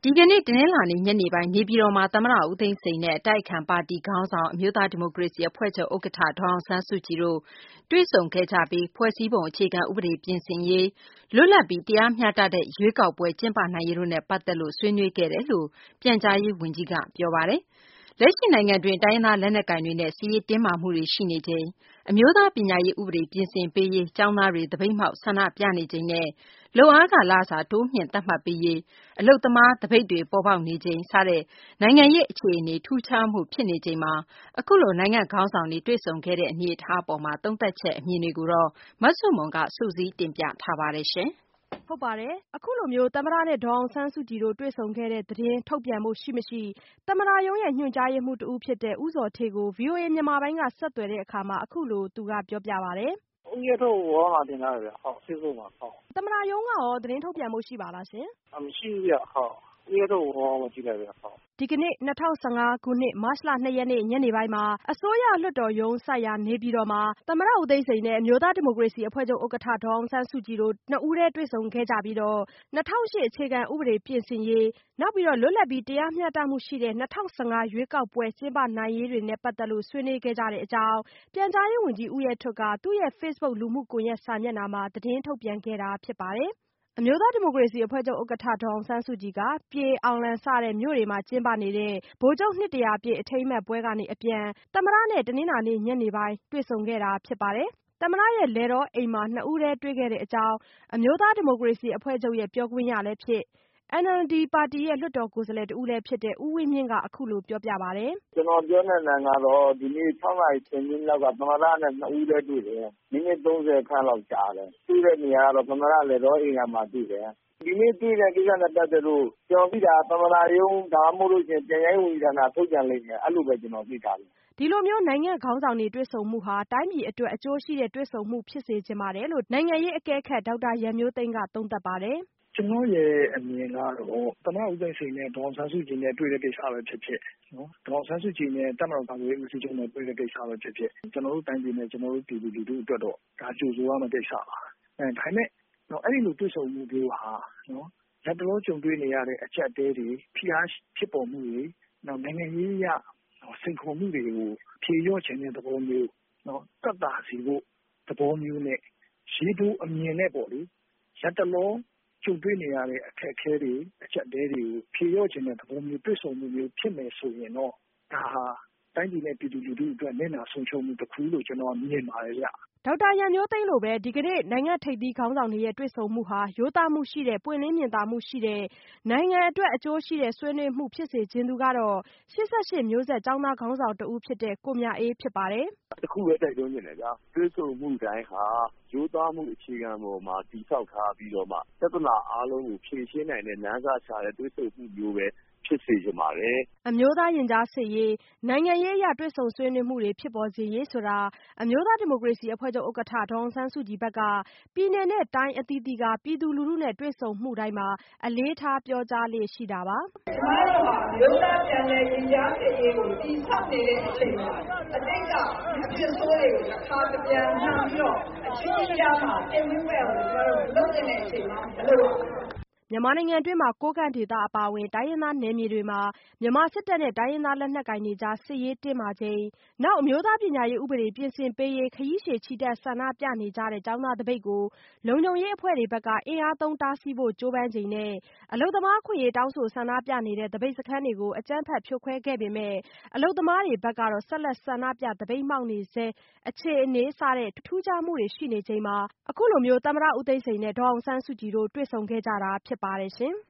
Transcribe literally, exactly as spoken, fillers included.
ဒီကနေ့ တနင်္လာနေ့ ညနေပိုင်း နေပြည်တော်မှာ သမ္မတ ဦးသိန်းစိန်နဲ့ အတိုက်အခံ ပါတီ ခေါင်းဆောင် အမျိုးသားဒီမိုကရေစီ အဖွဲ့ချုပ် ဥက္ကဌ ဒေါ်အောင်ဆန်းစုကြည်တို့ တွေ့ဆုံခဲ့ကြပြီး ဖွဲ့စည်းပုံ အခြေခံ ဥပဒေ ပြင်ဆင်ရေး၊ လွတ်လပ်ပြီး တရားမျှတတဲ့ ရွေးကောက်ပွဲ ကျင်းပနိုင်ရေးတို့နဲ့ ပတ်သက်လို့ ဆွေးနွေးခဲ့တယ်လို့ ပြန်ကြားရေး ဝန်ကြီးက ပြောပါတယ်။ လက်ရှိ နိုင်ငံတွင်း တိုင်းရင်းသား လက်နက်ကိုင်တွေနဲ့ စစ်ရေးတင်းမာမှုတွေ ရှိနေချိန် အမျိုးသား ပညာရေး ဥပဒေ ပြင်ဆင်ပေးရေး ကျောင်းသားတွေ သပိတ်မှောက် ဆန္ဒပြနေချိန်နဲ့ လုပ်အားခ လစာ တိုးမြှင့် သတ်မှတ်ပေးရေး အလုပ်သမား သပိတ်တွေ ပေါ်ပေါက်နေချိန် စတဲ့ နိုင်ငံရေး အခြေအနေ ထူးခြားမှု ဖြစ်နေချိန်မှာ အခုလို နိုင်ငံ့ခေါင်းဆောင်တွေ တွေ့ဆုံခဲ့တဲ့ အနေအထား အပေါ်မှာ သုံးသပ်ချက် အမြင်တွေကိုတော့ မဆုမွန်က စုစည်းတင်ပြထားပါတယ်။ဟုတ်ပါတယ်။ အခုလိုမျိုး သမ္မတနဲ့ ဒေါ်အောင်ဆန်းစုကြည်တို့ တွေ့ဆုံခဲ့တဲ့ သတင်း ထုတ်ပြန်ဖို့ ရှိမရှိ သမ္မတရုံးရဲ့ ညွှန်ကြားရေးမှူး တဦးဖြစ်တဲ့ ဦးဇော်ဌေးကို ဗွီအိုအေ မြန်မာပိုင်းက ဆက်သွယ်တဲ့အခါမှာ အခုလို သူက ပြောပြပါတယ်။ "ဦးရဲထွဋ်ကို ဝေါမှာတင်ထားတယ်ဗျ။ Facebook မှာ။သမ္မတရုံးကရော သတင်းထုတ်ပြန်ဖို့ ရှိပါလားရှင်။မရှိဘူးဗျ။ ဦးရဲထွဋ်ကို ဝေါမှာကြည့်လိုက်ဗျ။ " ဒီကနေ့ ၂၀၁၅ ခုနှစ် မတ်လ ၂ ရက်နေ့ ညနေပိုင်းမှာ အစိုးရလွှတ်တော်ရုံးစိုက်ရာ နေပြည်တော်မှာ သမ္မတဦးသိန်းစိန်နဲ့ အမျိုးသားဒီမိုကရေစီအဖွဲ့ချုပ် ဥက္ကဌ ဒေါ်အောင်ဆန်းစုကြည်တို့ နှစ်ဦးတည်း တွေ့ဆုံခဲ့ကြပြီး ၂၀၀၈ အခြေခံဥပဒေ ပြင်ဆင်ရေး၊ လွတ်လပ်ပြီး တရားမျှတမှုရှိတဲ့ ၂၀၁၅ ရွေးကောက်ပွဲ ကျင်းပနိုင်ရေးတွေနဲ့ ပတ်သက်လို့ ဆွေးနွေးခဲ့ကြတဲ့အကြောင်း ပြန်ကြားရေးဝန်ကြီး ဦးရဲထွဋ်က သူ့ရဲ့ Facebook လူမှုကွန်ရက် စာမျက်နှာမှာ သတင်းထုတ်ပြန်ခဲ့တာ ဖြစ်ပါတယ်။ အမျိုးသားဒီမိုကရေစီအဖွဲ့ချုပ် ဥက္ကဌ ဒေါ်အောင်ဆန်းစုကြည်က ပြည်၊ အောင်လံ စတဲ့မြို့တွေမှာ ကျင်းပနေတဲ့ ဗိုလ်ချုပ်နှစ်တရာပြည့် အထိမ်းအမှတ်ပွဲကနေ အပြန် သမ္မတနဲ့ တနင်္လာနေ့ ညနေပိုင်း တွေ့ဆုံခဲ့တာ ဖြစ်ပါတယ်။ သမ္မတရဲ့ လယ်တောအိမ်မှာ နှစ်ဦးတည်း တွေ့ခဲ့တဲ့အကြောင်း အမျိုးသားဒီမိုကရေစီအဖွဲ့ချုပ်ရဲ့ ပြောခွင့်ရလည်းဖြစ် အန်အယ်လ်ဒီ ပါတီရဲ့ လွှတ်တော်ကိုယ်စားလှယ် တဦးလည်းဖြစ်တဲ့ ဦးဝင်းမြင့်က အခုလို ပြောပြပါတယ်။ "ကျနော်ပြောနိုင်တာကတော့ ဒီနေ့ ၆ နာရီ ၁၀ မိနစ်လောက်က သမ္မတနဲ့ နှစ်ဦးတည်းတွေ့တယ်။ မိနစ် ၃၀ ခန့်လောက်ကြာတယ်။ တွေ့တဲ့နေရာကတော့ သမ္မတလယ်တောအိမ်ယာမှာတွေ့တယ်။ ဒီနေ့တွေ့တဲ့ကိစ္စနဲ့ ပတ်သက်လို့ ကျနော်သိတာက သမ္မတရုံး ဒါမှမဟုတ်ရင် ပြန်ကြားရေးဝန်ကြီးဌာနက ထုတ်ပြန်လိမ့်မယ် အဲလိုပဲ ကျနော်သိထားတယ်။ " ဒီလိုမျိုး နိုင်ငံ့ခေါင်းဆောင်တွေ တွေ့ဆုံမှုဟာ တိုင်းပြည်အတွက် အကျိုးရှိတဲ့ တွေ့ဆုံမှု ဖြစ်စေချင်ပါတယ်လို့ နိုင်ငံရေးအကဲခတ် ဒေါက်တာရန်မျိုးသိမ်းက သုံးသပ်ပါတယ်။ "ကျနော့်ရဲ့အမြင်ကတော့ သမ္မတဦးသိန်းစိန်နဲ့ ဒေါ်အောင်ဆန်းစုကြည်နဲ့ တွေ့တဲ့ကိစ္စပဲဖြစ်ဖြစ်၊ ဒေါ်အောင်ဆန်းစုကြည်နဲ့ တပ်မတော်ကာကွယ်ရေးဦးစီးချုပ်နဲ့ တွေ့တဲ့ကိစ္စပဲဖြစ်ဖြစ် ကျနော်တို့တိုင်းပြည်နဲ့ ကျနော်တို့ပြည်သူလူထုအတွက်တော့ ဒါကြိုဆိုရမယ့်ကိစ္စပါ။ ဒါပေမဲ့ အဲဒီလိုတွေ့ဆုံမှုမျိုးဟာ လတ်တလောကြုံတွေ့နေရတဲ့ အကျပ်အတည်းတွေ ဖိအားဖြစ်ပေါ်မှုတွေ နောက်နိုင်ငံရေးအရ စိန်ခေါ်မှုတွေကို ဖြေလျော့ချင်တဲ့သဘောမျိုး သက်သာစေဖို့သဘောမျိုးနဲ့ ရေတိုအမြင်နဲ့ပေါ့လေ လတ်တလောကြုံတွေ့နေရတဲ့ အခက်အခဲတွေ အကျပ်အတည်းတွေကို ဖြေလျော့ချင်တဲ့သဘောမျိုး တွေ့ဆုံမှုမျိုးဖြစ်မယ်ဆိုရင်တော့ ဒါဟာ တိုင်းပြည်နဲ့ပြည်သူလူထုအတွက် နစ်နာဆုံးရှုံးမှုတခုလို့ ကျနော်မြင်ပါတယ်ဗျ။ " ဒေါက်တာရန်မျိုးသိမ်းလိုပဲ ဒီကနေ့ နိုင်ငံ့ထိပ်သီးခေါင်းဆောင်တွေရဲ့ တွေ့ဆုံမှုဟာ ရိုးသားမှုရှိတဲ့ ပွင့်လင်းမြင်သာမှုရှိတဲ့ နိုင်ငံအတွက် အကျိုးရှိတဲ့ ဆွေးနွေးမှု ဖြစ်စေချင်သူကတော့ ၈၈ မျိုးဆက် ကျောင်းသားခေါင်းဆောင်တဦးဖြစ်တဲ့ ကိုမြအေး ဖြစ်ပါတယ်။ "တခုပဲတိုက်တွန်းချင်တယ်ဗျာ တွေ့ဆုံမှုတိုင်းဟာ ရိုးသားမှုအခြေခံပေါ်မှာ တည်ဆောက်ထားပြီးတော့မှ ပြဿနာအားလုံးကို ဖြေရှင်းနိုင်တဲ့ လမ်းစရှာတဲ့ တွေ့ဆုံမှုမျိုးပဲဖြစ်စေချင်ပါတယ်။ " အမျိုးသားရင်ကြားစေ့ရေး၊ နိုင်ငံရေးအရ တွေ့ဆုံဆွေးနွေးမှုတွေ ဖြစ်ပေါ်စေရေးဆိုတာ အမျိုးသားဒီမိုကရေစီအဖွဲ့ချုပ် ဥက္ကဌ ဒေါ်အောင်ဆန်းစုကြည်ဘက်က ပြည်နယ်နဲ့တိုင်းအသီးသီးက ပြည်သူလူထုနဲ့ တွေ့ဆုံမှုတိုင်းမှာ အလေးထား ပြောကြားလေ့ရှိတာပါ။ "ကျမတို့ဟာ အမျိုးသားပြန်လည်ရင်ကြားစေ့ရေးကို တည်ဆောက်နေတဲ့အချိန်မှာ အတိတ်ကအဖြစ်ဆိုးတွေကို တခါတပြန်လှန်ပြီးတော့ အချင်းချင်းကြားမှာ သင်ယူမဲ့အောင် ကျမတို့မလုပ်သင့်တဲ့အချိန်မှာ မလုပ်ရဘူး။" မြန်မာနိုင်ငံတွင်းမှာ ကိုးကန့်ဒေသအပါအဝင် တိုင်းရင်းသားနယ်မြေတွေမှာ မြန်မာစစ်တပ်နဲ့ တိုင်းရင်းသားလက်နက်ကိုင်တွေကြား စစ်ရေးတင်းမာချိန် နောက် အမျိုးသားပညာရေးဥပဒေ ပြင်ဆင်ပေးရေး ခရီးရှည်ချီတက် ဆန္ဒပြနေကြတဲ့ ကျောင်းသားသပိတ်ကို လုံခြုံရေးအဖွဲ့တွေဘက်က အင်အားသုံးတားဆီးဖို့ ကြိုးပမ်းချိန်နဲ့ အလုပ်သမားအခွင့်အရေး တောင်းဆိုဆန္ဒပြနေတဲ့ သပိတ်စခန်းတွေကို အကြမ်းဖက်ဖြိုခွဲခဲ့ပေမဲ့ အလုပ်သမားတွေဘက်ကတော့ ဆက်လက်ဆန္ဒပြ သပိတ်မှောက်နေဆဲ အခြေအနေ စတဲ့ ထူးခြားမှုတွေ ရှိနေချိန်မှာ အခုလို သမ္မတဦးသိန်းစိန်နဲ့ ဒေါ်အောင်ဆန်းစုကြည်တို့ တွေ့ဆုံခဲ့ကြတာ ဖြစ်ပါတယ်ရှင်။